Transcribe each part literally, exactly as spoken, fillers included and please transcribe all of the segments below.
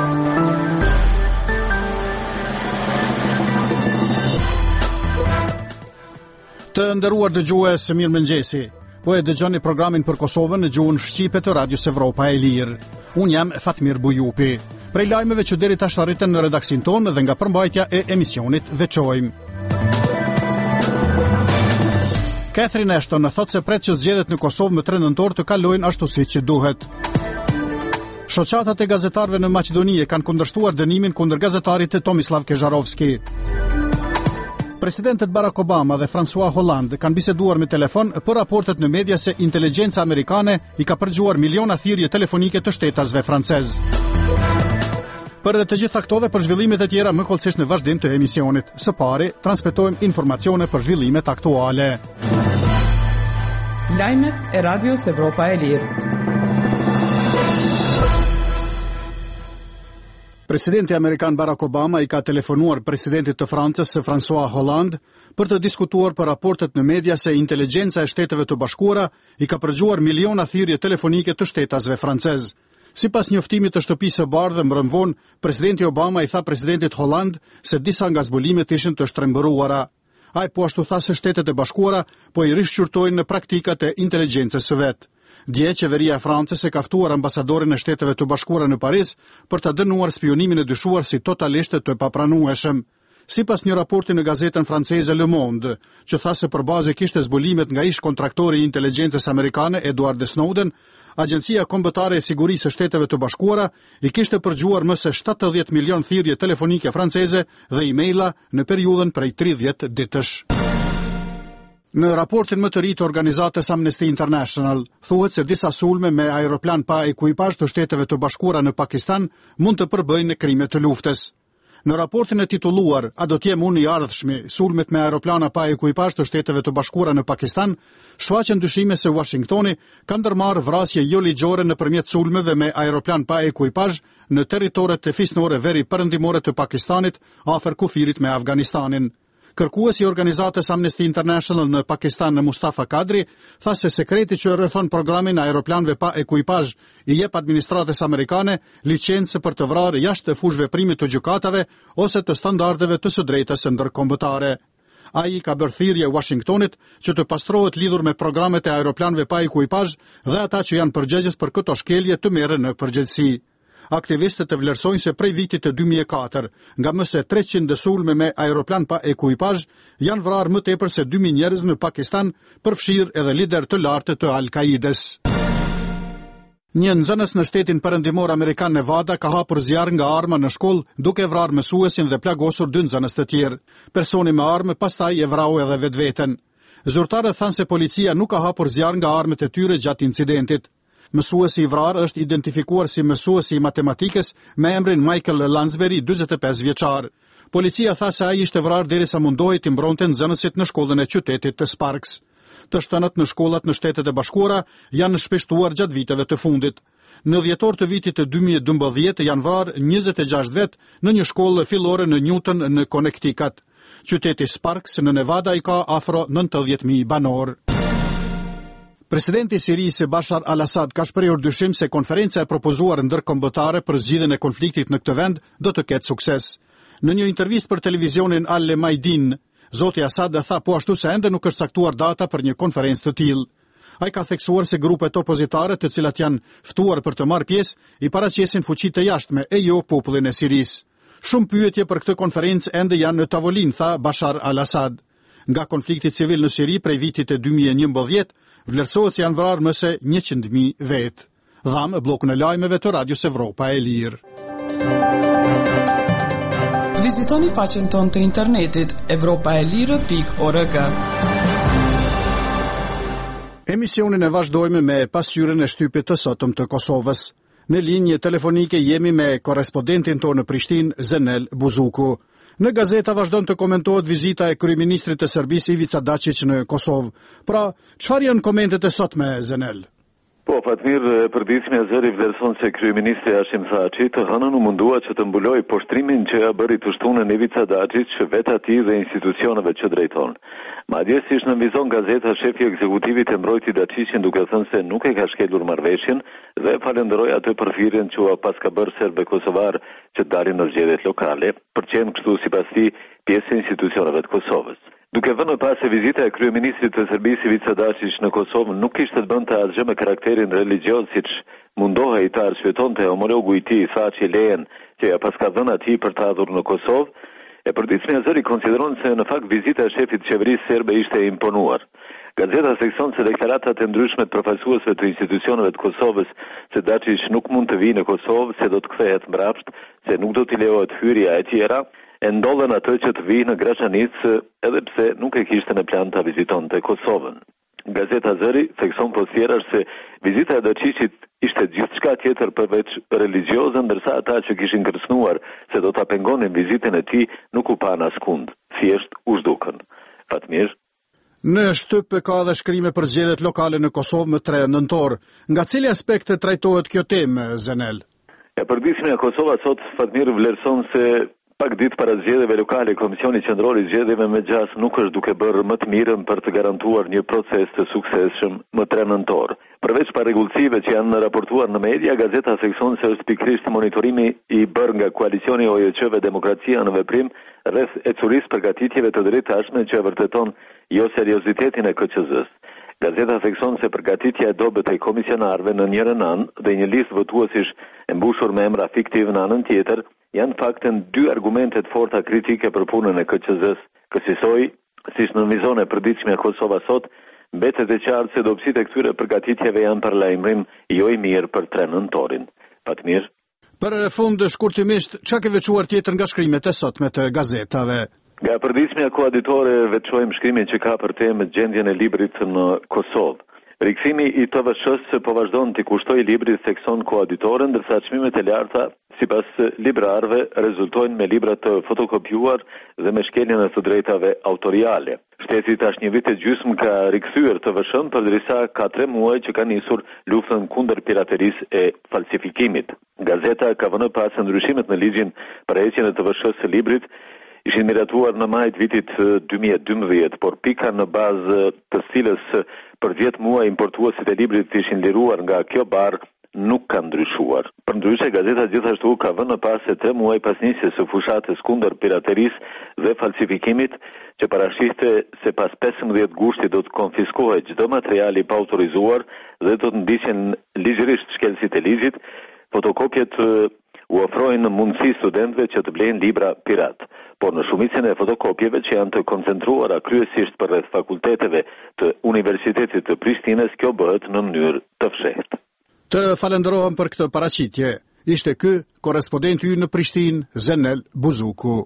Të nderuar dëgjues, mirëmëngjesi. Po e dëgjoni programin për Kosovën në gjuhën shqipe të Radios Evropa e Lirë. Unë jam Fatmir Bujupi. Prej lajmeve që deri tash arritën në redaksin tonë dhe nga përmbajtja e emisionit veçojmë. Catherine Ashton thotë se pret që zgjedhjet në Kosovë më tre nëntor të kalojnë ashtu siç duhet. Shoqatat e gazetarëve në Maqedoni kanë kundërshtuar dënimin kundër gazetarit Tomislav Kežarovski. Presidentet Barack Obama dhe François Hollande kanë biseduar me telefon për raportet në media se inteligjenca amerikane i ka përgjuar miliona thirrje telefonike të shtetasve francez. Për të gjitha këto dhe për zhvillimet e tjera më kollësisht në vazhdim të emisionit. Së pari, transmetojmë informacione për zhvillimet aktuale. Lajmet e Radios Evropa e Lirë. Presidenti amerikan Barack Obama i ka telefonuar presidentit të Francës François Hollande për të diskutuar për raportet në media se inteligjenca e Shteteve të Bashkuara i ka përgjuar miliona thirrje telefonike të shtetasve francez. Sipas njoftimit të Shtëpisë së Bardhë mbrëm vonë, presidenti Obama i tha presidentit Hollande se disa nga zbulimet ishin të shtrembëruara. Ai po ashtu tha se Shtetet e Bashkuara po i rishqyrtojnë në praktikat e inteligjencës së vet. Dje, qeveria e Francës e ka ftuar ambasadorin e Shteteve të Bashkuara në Paris për ta dënuar spionimin e dyshuar si totalisht të papranueshëm. Sipas një raporti në gazetën franceze Le Monde, që tha se përbazë kishte zbulimet nga ish kontraktori i inteligjencës amerikane Edward Snowden, Agjencia Kombëtare e Sigurisë së Shteteve të Bashkuara i kishte përgjuar më se shtatëdhjetë milion thirrje telefonike franceze dhe emaila në periudhën prej tridhjetë ditësh. Në raportin më të ri të organizatës Amnesty International, thuhet se disa sulme me aeroplan pa ekuipazh të Shteteve të Bashkuara në Pakistan mund të përbëjnë krime të luftës. Në raportin e titulluar A do t'jem unë i ardhshmi, sulmet me aeroplana pa ekuipazh të Shteteve të Bashkuara në Pakistan, shfaqen dyshime se Washingtoni ka ndërmarrë vrasje jo ligjore nëpërmjet sulmeve me aeroplan pa ekuipazh në territoret e fisnore veri perëndimore të Pakistanit afër kufirit me Afganistanin. Kërkuesi i organizatës Amnesty International në Pakistan, Mustafa Kadri, tha se sekreti që rrethon programin e aeroplanëve pa ekuipazh i jep administratës amerikane licencë për të vrarë jashtë fushë veprimit të gjykatave ose të standardeve të së drejtës së ndërkombëtare. Ai ka bërë thirrje Washingtonit që të pastrohet lidhur me programet e aeroplanëve pa ekuipazh dhe ata që janë përgjegjës për këto shkelje të merren në përgjegjësi. Aktivistët e vlerësojnë se prej vitit të dy mijë e katër, nga më se treqind sulme me aeroplan pa ekuipazh, janë vrarë më tepër se dy mijë njerëz në Pakistan, përfshirë edhe lider të lartë të Al-Kaides. Një nxënës në shtetin perëndimor amerikan Nevada ka hapur zjarr nga arma në shkollë, duke vrarë mësuesin dhe plagosur dy nxënës të tjerë. Personi me armë pastaj e vrau edhe vetveten. Zyrtarët thanë se policia nuk ka hapur zjarr nga armët e tyre gjatë incidentit. Mësuesi i vrarë është identifikuar si mësuesi i matematikës me emrin Michael Lansbury, dyzet e pesë vjeçar. Policia tha se ai ishte vrarë derisa mundohej të mbronte nxënësit në shkollën e qytetit të Sparks. Të shtënët në shkollat në Shtetet e Bashkuara janë shpeshtuar gjatë viteve të fundit. Në dhjetor të vitit të dy mijë e dymbëdhjetë janë vrarë njëzet e gjashtë vet në një shkollë fillore në Newton në Connecticut. Qyteti Sparks në Nevada i ka afro nëntëdhjetë mijë banor. Presidenti i Sirisë Bashar al-Assad ka shprehur dyshim se konferenca e propozuar ndërkombëtare për zgjidhjen e konfliktit në këtë vend do të ketë sukses. Në një intervistë për televizionin Al Maidin, zoti Assad tha po ashtu se ende nuk është caktuar data për një konferencë të tillë. Ai ka theksuar se grupet opozitare, të cilat janë ftuar për të marrë pjesë, i paraqesin fuqitë të jashtme e jo popullin e Sirisë. Shumë pyetje për këtë konferencë ende janë në tavolinë, tha Bashar al-Assad. Nga konflikti civil në Siri prej vitit të dy mijë e njëmbëdhjetë, vlerësohet se janë vrarë më se njëqind mijë vetë. Dham blokun e lajmeve të Radios Evropa e Lirë. Vizitoni faqen tonë të internetit evropaelire pikë org. Emisionin e vazhdojmë me pasqyrën e shtypit të sotëm të Kosovës. Në linje telefonike jemi me korrespondentin tonë në Prishtinë, Zenel Buzuku. Në gazeta vazhdon të komentohet vizita e kryeministrit të Serbisë Ivica Dačić në Kosovë. Pra, çfarë janë komentet e sotme, Zenel? Po, Fatmir, përditshmja e zëri vlerëson se kryeministri Hashim Thaçi të hënën u mundua që të mbuloj poshtrimin që ja bëri të shtunën Ivica Daçić që vetë atij dhe institucioneve që drejton. Madje siç nënvizon gazeta, shefi ekzekutivit e mbrojti Daçiçin duke thënë se nuk e ka shkelur marrëveshjen dhe falenderoi atë për thirrjen që u paska bërë serbë kosovar që dalin në zgjedhjet lokale, për qenë kështu sipas tij pjesë e institucioneve të Kosovës. Duke vënë pas se vizita e kryeministrit të Serbisë Ivica Daçić në Kosovë nuk kishte të bënte asgjë me karakterin religjioz siç mundohej të arsyetonte homologu i tij Thaçi lejen që ja paska dhënë atij për të ardhur në Kosovë, e përditshmja e zëri konsideron se në fakt vizita e shefit të qeverisë serbe ishte e imponuar. Gazeta thekson se deklaratat e ndryshme të përfaqësuesve të institucioneve të Kosovës se Daçić nuk mund të vijë në Kosovë, se do të kthehet mbrapsht, se nuk do t'i lejohet hyrja e tjera, e ndodhen atë që të vijë në Graçanicë edhe pse nuk e kishte në plan të vizitonte Kosovën. Gazeta Zëri thekson po thjesht se vizita e Daçiçit ishte gjithçka tjetër përveç religjioze, ndërsa ata që kishin kërcënuar se do ta pengonin vizitën e tij nuk u pan askund, thjesht u zhdukën. Fatmir. Në shtyp ka edhe shkrime për zgjedhjet lokale në Kosovë më tre nëntor. Nga cili aspekt trajtohet kjo temë, Zenel? E përditshmja e Kosovës sot, Fatmir, vlerëson se pak ditë para zgjedhjeve lokale, Komisioni Qendror i Zgjedhjeve me gjas nuk është duke bërë më të mirën për të garantuar një proces të suksesshëm më tre nëntor. Përveç parregullsive që janë raportuar në media, gazeta thekson se është pikërisht monitorimi i bërë nga koalicioni O J Q-ve Demokracia në veprim rreth ecurisë përgatitjeve të drejtashme që e vërteton jo seriozitetin e K Q Z-s. Gazeta thekson se përgatitja e dobët e komisionarëve në njërin anë dhe një listë votuesish e mbushur me emra fiktiv në anën tjetër janë fakten dy argumente të forta kritike për punën e K Q Z-s. Kësaj, siç nënvizon e përditshmja Kosova sot, mbetet e qartë se dobësitë e këtyre përgatitjeve janë për lajmërim jo i mirë për tre nëntorin. Fatmir. Për fund shkurtimisht, çka ke veçuar tjetër nga shkrimet e sotme të gazetave? Nga përditshmja koaditore veçojmë shkrimin që ka për temë gjendjen e librit në Kosovë. Rikthimi i T V S-s po vazhdon të kushtoj librit thekson koaditore, ndërsa çmimet e larta sipas librarëve rezultojnë me libra të fotokopjuar dhe me shkeljen e të drejtave autoriale. Shteti tash një vit e gjysmë ka rikthyer T V S-n përderisa ka tre muaj që ka nisur luftën kundër piraterisë e falsifikimit. Gazeta ka vënë pas ndryshimet në ligjin për heqjen e T V S-së së librit ishin miratuar në maj të vitit dy mijë e dymbëdhjetë, por pika në bazë të cilës për dhjetë muaj importuesit e librit ishin liruar nga kjo barë nuk ka ndryshuar. Përndryshe, gazeta gjithashtu ka vënë pas se tre muaj pas nisjes së fushatës kundër piraterisë dhe falsifikimit, që parashiste se pas pesëmbëdhjetë gushtit do të konfiskohet çdo material i pa autorizuar dhe do të ndiqen ligjërisht shkelësit e ligjit, fotokopjet u ofrojnë mundësi studentëve që të blejnë libra pirat, por në shumicën e fotokopjeve që janë të koncentruara kryesisht për rreth fakulteteve të Universitetit të Prishtinës, kjo bëhet në mënyrë të fshehtë. Të falenderohem për këtë paraqitje. Ishte ky korrespondenti ynë në Prishtinë, Zenel Buzuku.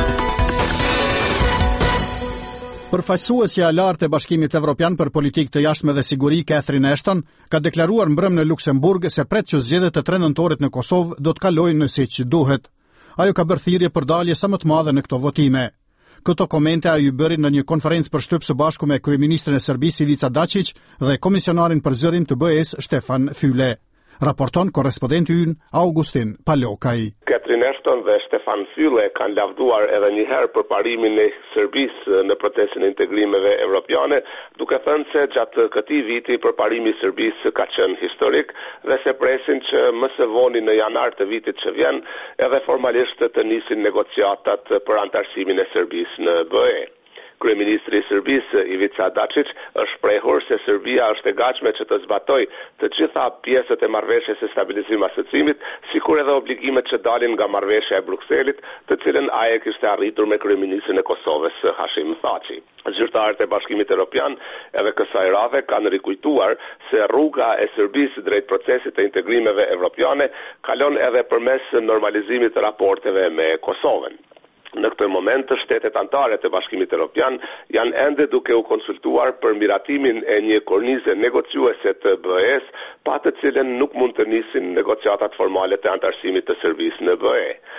Përfaqësuesja e lartë e Bashkimit Evropian për politikë të jashtme dhe siguri, Catherine Ashton, ka deklaruar mbrëm në Luksemburg se pret që zgjedhjet e tre nëntorit në Kosovë do të kalojnë siç duhet. Ajo ka bërë thirrje për dalje sa më të madhe në këto votime. Këto komente ajo i bëri në një konferencë për shtyp së bashku me kryeministrin e Serbisë Ivica Dačić dhe komisionarin për zërin të B E-s Stefan Füle. Raporton korrespondenti ynë Augustin Palokaj. Catherine Ashton dhe Stefan Füle kanë lavduar edhe një herë për parimin e Serbisë në procesin e integrimeve evropiane, duke thënë se gjatë këtij viti përparimi i Serbisë ka qenë historik dhe se presin që më së voni në janar të vitit që vjen edhe formalisht të nisin negociatat për antarësimin e Serbisë në B E. Kryeministri i Serbisë Ivica Dačić është shprehur se Serbia është e gatshme që të zbatojë të gjitha pjesët e marrëveshjes së stabilizimit asocimit, sikur edhe obligimet që dalin nga marrëveshja e Brukselit, të cilën ai kishte arritur me kryeministrin e Kosovës Hashim Thaçi. Zyrtarët e Bashkimit Evropian edhe kësaj radhe kanë rikujtuar se rruga e Serbisë drejt procesit të integrimeve evropiane kalon edhe përmes normalizimit të raporteve me Kosovën. Në këtë moment, shtetet anëtare të Bashkimit Evropian janë ende duke u konsultuar për miratimin e një kornize negociuese të B E-s, pa të cilën nuk mund të nisin negociatat formale të antarësimit të Serbisë në B E.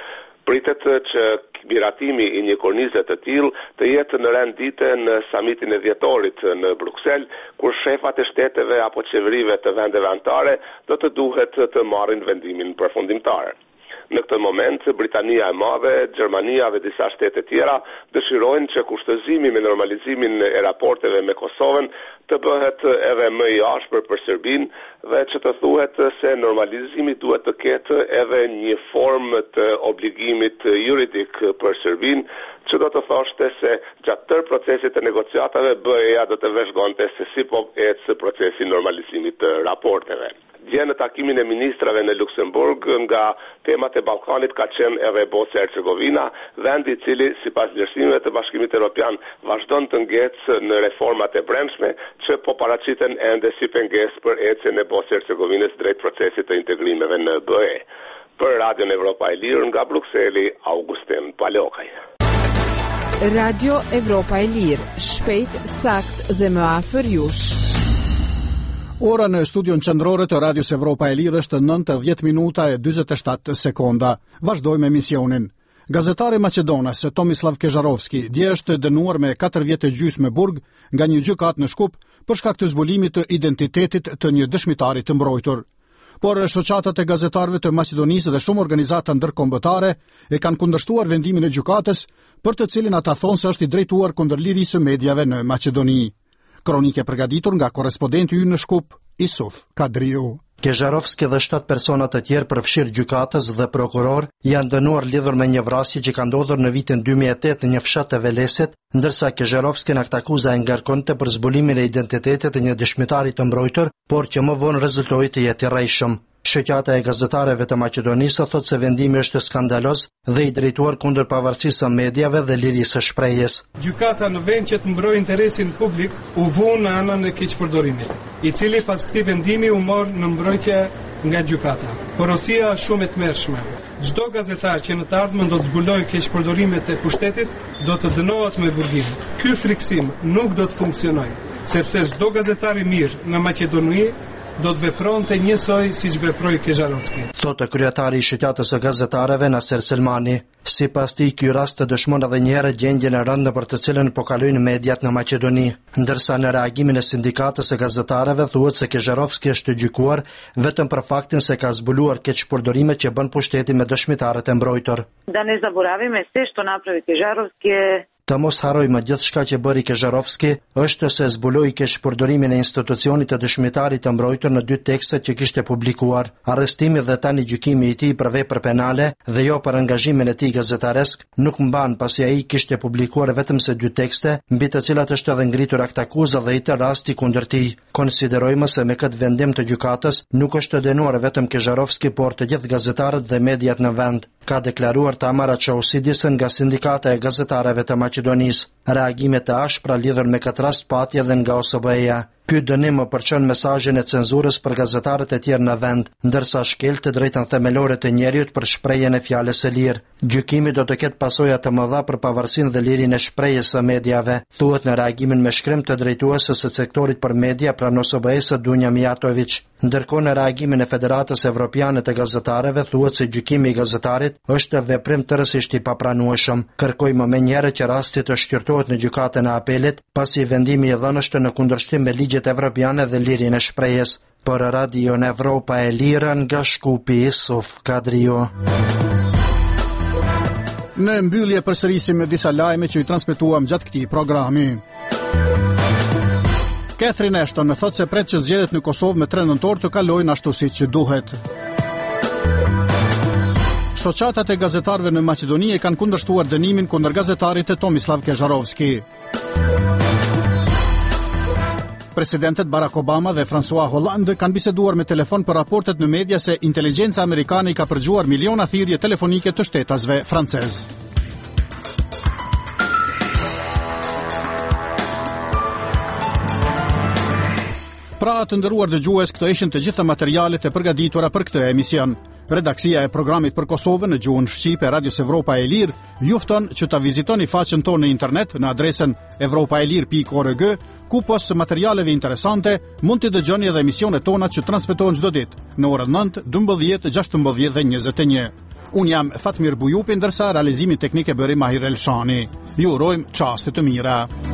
Pritet që miratimi i një kornize të tillë të jetë në rendite në samitin e dhjetorit në Bruksel, kur shefat e shteteve apo qeverive të vendeve anëtare do të duhet të marrin vendimin përfundimtar. Në këtë moment, Britania e Madhe, Gjermania dhe disa shtete tjera dëshirojnë që kushtëzimi me normalizimin e raporteve me Kosovën të bëhet edhe më i ashpër për Serbinë dhe që të thuhet se normalizimi duhet të ketë edhe një formë të obligimit juridik për Serbinë, që do të thoshte se gjatë tërë procesit të negociatave B E-ja do të vëzhgonte se si po ecë procesi normalizimit të raporteve. Dje në takimin e ministrave në Luksemburg, nga temat e Ballkanit ka qenë edhe Bosnia e Hercegovina, vendi i cili sipas vlerësimeve të Bashkimit Evropian vazhdon të ngecë në reformat e brendshme që po paraqiten ende si pengesë për ecjen e Bosnia e Hercegovinës drejt procesit të integrimeve në B E. Për Radion Evropa e Lirë nga Brukseli, Augustin Palokaj. Radio Evropa e Lirë, shpejt, sakt dhe më afër jush. Ora në studion qendrore të Radios Evropa e Lirë është nëntëdhjetë minuta e dyzet e shtatë sekonda. Vazhdojmë emisionin. Gazetari macedonas Tomislav Kezharovski dje është dënuar me katër vjet e gjysmë burg nga një gjykatë në Shkup për shkak të zbulimit të identitetit të një dëshmitari të mbrojtur. Por shoqatat e gazetarëve të Maqedonisë dhe shumë organizata ndërkombëtare e kanë kundërshtuar vendimin e gjykatës, për të cilin ata thonë se është i drejtuar kundër lirisë së mediave në Maqedoni. Kronike përgatitur nga korrespondenti ynë në Shkup, Isuf Kadriu. Kezharovski dhe shtatë persona të tjerë përfshirë gjykatës dhe prokuror janë dënuar lidhur me një vrasje që ka ndodhur në vitin dy mijë e tetë në një fshat të Velesit, ndërsa Kezharovski në këtë akuzë e ngarkonte për zbulimin e identitetit të një dëshmitari të mbrojtur, por që më vonë rezultoi të jetë i rrejshëm. Shoqata e gazetarëve të Maqedonisë thotë se vendimi është skandaloz dhe i drejtuar kundër pavarësisë së mediave dhe lirisë së shprehjes. Gjykata në vend që të mbrojë interesin publik u vu në anën e keqpërdorimit, i cili pas këtij vendimi u mor në mbrojtje nga gjykata. Porosia është shumë e tmerrshme. Çdo gazetar që në të ardhmen do të zbulojë keqpërdorimet e pushtetit do të dënohet me burgim. Ky friksim nuk do të funksionojë, sepse çdo gazetar i mirë në Maqedoni do të vepronte njësoj siç veproi Kezharovski. Thotë kryetari i shoqatës së gazetarëve Naser Selmani. Sipas tij, ky rast të dëshmon edhe një herë gjendjen e rëndë për të cilën po kalojnë mediat në Maqedoni, ndërsa në reagimin e sindikatës së gazetarëve thuhet se Kezharovski është gjykuar vetëm për faktin se ka zbuluar keqpërdorimet që bën pushteti me dëshmitarët e mbrojtur. Da ne zaboravime sve što napravi Kezharovski. Të mos harrojmë gjithçka që bëri Kezharovski është se zbuloi keqpërdorimin e institucionit të dëshmitarit të mbrojtur në dy tekstet që kishte publikuar. Arrestimi dhe tani gjykimi i tij për vepër penale dhe jo për angazhimin e tij gazetaresk nuk mban, pasi ai kishte publikuar vetëm se dy tekste, mbi të cilat është edhe ngritur akt akuza dhe i të rasti kundër tij. Konsiderojmë se me këtë vendim të gjykatës nuk është dënuar vetëm Kezharovski, por të gjithë gazetarët dhe mediat në vend, ka deklaruar Tamara Çausidis nga Sindikata e Gazetarëve të Maqedonisë. Reagime të ashpra lidhur me këtë rast pati edhe nga O S B E-ja. Ky dënim më përçon mesazhin e cenzurës për gazetarët e tjerë në vend, ndërsa shkel të drejtën themelore të njerëzit për shprehjen e fjalës së lirë. Gjykimi do të ketë pasoja të mëdha për pavarësinë dhe lirinë e shprehjes së mediave, thuhet në reagimin me shkrim të drejtuesës së sektorit për media pranë O S B E-së Dunja Mijatović. Ndërkohë në reagimin e Federatës Evropiane të Gazetarëve thuhet se gjykimi i gazetarit është veprim tërësisht i papranueshëm. Kërkojmë më njëherë që rasti të shqyrtohet në gjykatën e apelit, pasi vendimi i dhënë është në kundërshtim me ligjet evropiane dhe lirinë e shprehjes. Për Radio Evropa e Lirë nga Shkupi, Isuf Kadrio. Në mbyllje përsërisim me disa lajme që i transmetuam gjatë këtij programi. Catherine Ashton thotë se pret që zgjedhjet në Kosovë me tre nëntor të kalojnë ashtu siç duhet. Shoqatat e gazetarëve në Maqedoni e kanë kundërshtuar dënimin kundër gazetarit të Tomislav Kezharovski. Presidentet Barack Obama dhe François Hollande kanë biseduar me telefon për raportet në media se inteligjenca amerikane i ka përgjuar miliona thirrje telefonike të shtetasve francez. Pra të nderuar dëgjues, këto ishin të gjitha materialet e përgatitura për këtë emision. Redaksia e programit për Kosovën në gjuhën shqipe Radios Evropa e Lirë ju fton që ta vizitoni faqen tonë në internet në adresën evropaelir pikë org, ku pos materialeve interesante mund të dëgjoni edhe emisionet tona që transmetohen çdo ditë në orën nëntë, dymbëdhjetë, gjashtëmbëdhjetë dhe njëzet e një. Unë jam Fatmir Bujupi, ndërsa realizimin teknik e bëri Mahir Elshani. Ju urojmë çaste të mira.